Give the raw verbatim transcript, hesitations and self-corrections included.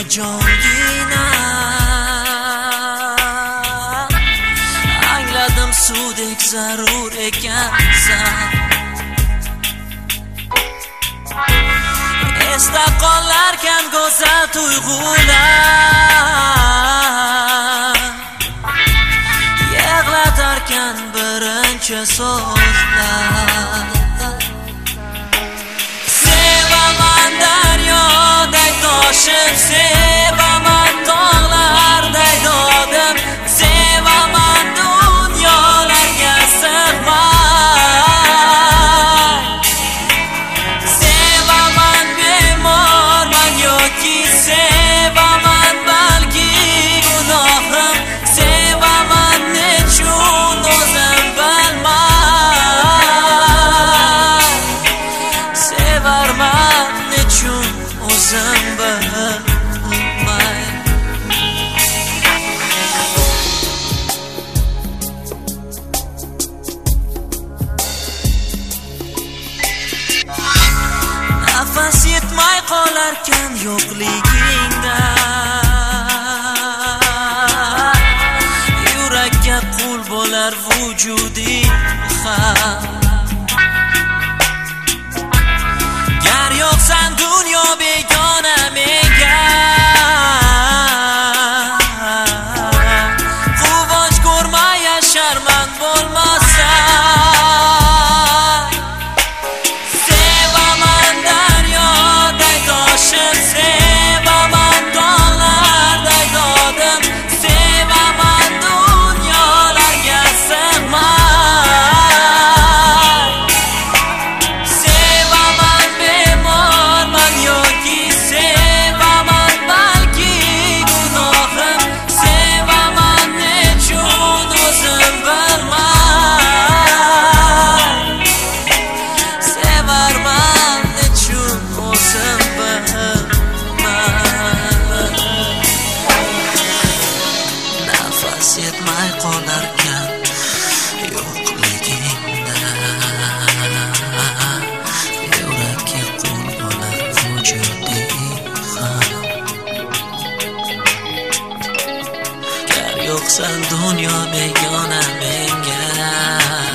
joyingdan. Angladim suvdek zarur ekansan. Esda qolarkan go'zal tuyg'ular, yig'latarkan birinchi so'zlar. Sevaman daryoday toshib, sevaman tog'larday dodim, sevaman dunyolarga sig'may. Sevaman bemorman yoki sevaman balki gunohim, sevaman nechun o'zim bilmay. Sevarman nechun o'zim bilmay. Nafas yetmay qolarkan yo'qligingda, yurakka qul bo'lar vujuding ham. Gar yo'qsan dunyo begona menga, quvonch ko'rmay yasharman bo'lmasam. Sevaman daryoday toshib, sevaman tog'larday dodim, sevaman dunyolarga sig'may. Sevaman bemorman yoki sevaman balki gunohim, sevaman nechun o'zim bilmay. Sevarman nechun o'zim bilmay. Nafas yetmay qolarkan yo'qligingda, yurakka qul bo'lar vujuding ham. Gar yo'qsan dunyo begona menga,